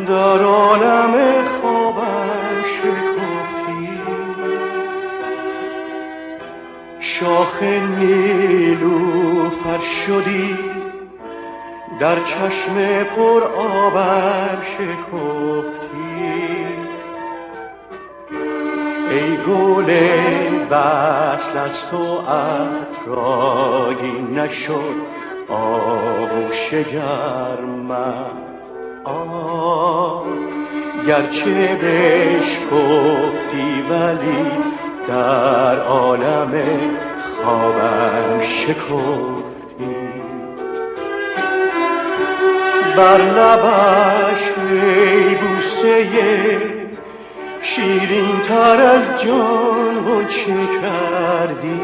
در عالم خوابم شکفتی، شاخ نیلوفر شدی، در چشم پر آبم شکفتی. ای گل وصل از تو عطرآگین نشد آغوش گرمم. گرچه بشکفتی ولی در عالم خوابم شکفتی. بر لبش ای بوسه شیرین تر از جان غنچه کردی،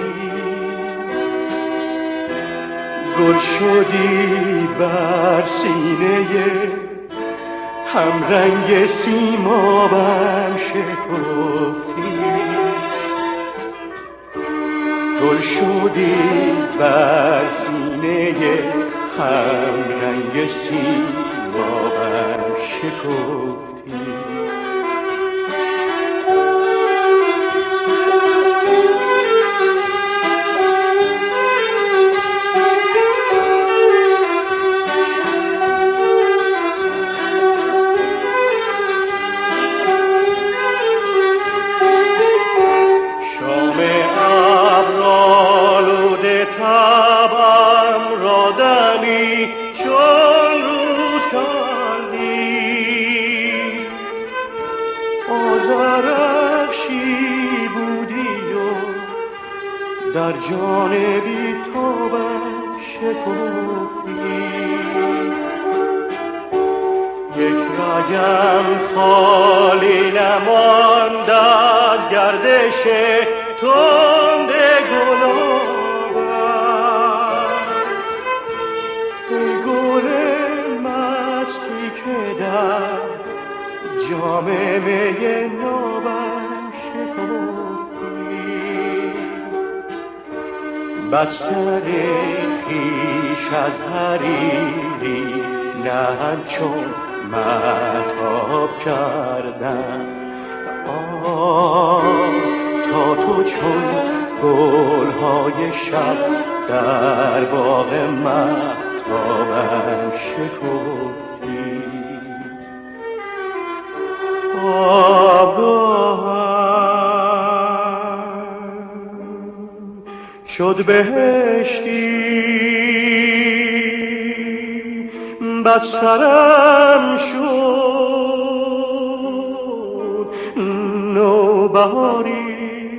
گل شدی بر سینه هم رنگ سیمابم شکفتی. گل شدی بر سینه هم رنگ سیمابم شکفتی. تبم را دمی چون روز کردی، آذرفشی بودی و در جان بی تابم شکفتی. یک رگم خالی نماند از گردش تند گلابم. جام می نابم شکفتی. بستر خویش از حریری نه همچون مهتاب کردم. تا تو چون گلهای شب در باغ مهتابم شکفتی. شد بهشتی بسترم شد نوبهاری.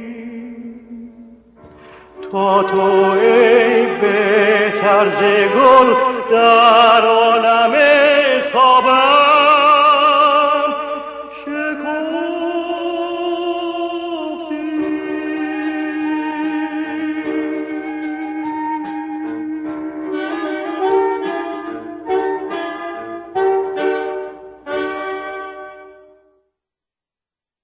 تا تو ای به طرز گل در عالم خوابم